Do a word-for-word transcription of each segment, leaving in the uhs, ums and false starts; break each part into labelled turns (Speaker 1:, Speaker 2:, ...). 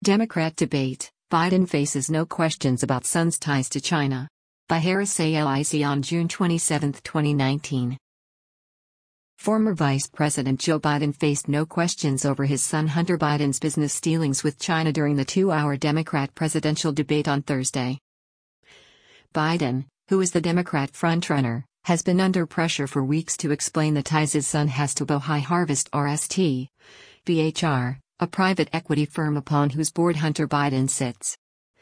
Speaker 1: Democrat debate, Biden faces no questions about son's ties to China. By Harris A L I C on June twenty-seventh, twenty nineteen. Former Vice President Joe Biden faced no questions over his son Hunter Biden's business dealings with China during the two-hour Democrat presidential debate on Thursday. Biden, who is the Democrat frontrunner, has been under pressure for weeks to explain the ties his son has to Bohai Harvest R S T, B H R, a private equity firm upon whose board Hunter Biden sits.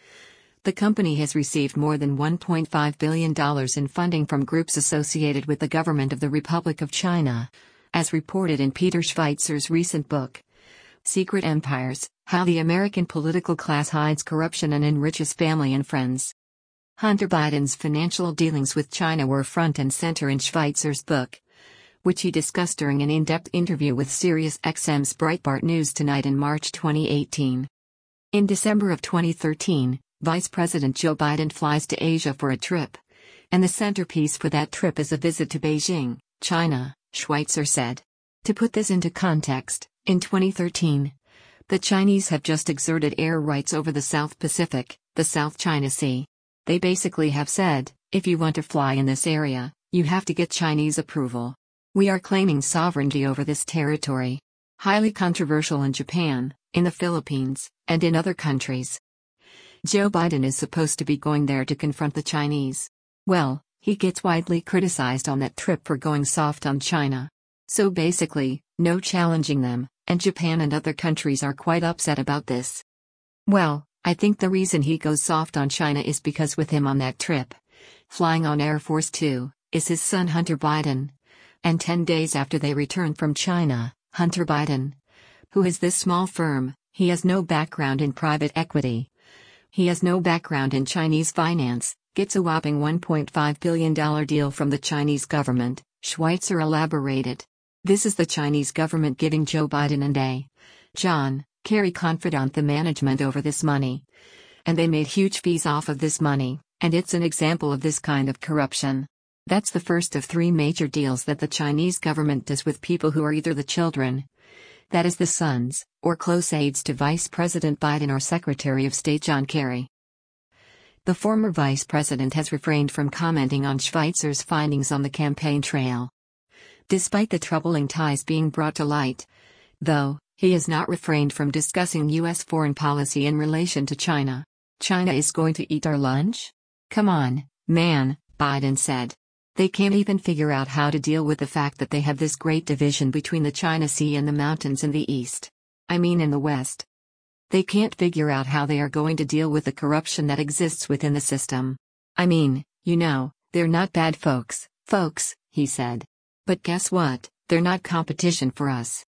Speaker 1: The company has received more than one point five billion dollars in funding from groups associated with the government of the Republic of China, as reported in Peter Schweizer's recent book, Secret Empires: How the American Political Class Hides Corruption and Enriches Family and Friends. Hunter Biden's financial dealings with China were front and center in Schweizer's book, which he discussed during an in-depth interview with SiriusXM's Breitbart News Tonight in March twenty eighteen. In December of twenty thirteen, Vice President Joe Biden flies to Asia for a trip, and the centerpiece for that trip is a visit to Beijing, China, Schweitzer said. To put this into context, in twenty thirteen, the Chinese have just exerted air rights over the South Pacific, the South China Sea. They basically have said, if you want to fly in this area, you have to get Chinese approval. We are claiming sovereignty over this territory. Highly controversial in Japan, in the Philippines, and in other countries. Joe Biden is supposed to be going there to confront the Chinese. Well, he gets widely criticized on that trip for going soft on China. So basically, no challenging them, and Japan and other countries are quite upset about this. Well, I think the reason he goes soft on China is because with him on that trip, flying on Air Force Two, is his son Hunter Biden. And ten days after they return from China, Hunter Biden, who has this small firm, he has no background in private equity. He has no background in Chinese finance, gets a whopping one point five billion dollars deal from the Chinese government, Schweitzer elaborated. This is the Chinese government giving Joe Biden and A. John Kerry confidant the management over this money. And they made huge fees off of this money, and it's an example of this kind of corruption. That's the first of three major deals that the Chinese government does with people who are either the children, that is the sons, or close aides to Vice President Biden or Secretary of State John Kerry. The former vice president has refrained from commenting on Schweitzer's findings on the campaign trail. Despite the troubling ties being brought to light, though, he has not refrained from discussing U S foreign policy in relation to China. China is going to eat our lunch? Come on, man, Biden said. They can't even figure out how to deal with the fact that they have this great division between the China Sea and the mountains in the east. I mean in the west. They can't figure out how they are going to deal with the corruption that exists within the system. I mean, you know, they're not bad folks, folks, he said. But guess what, they're not competition for us.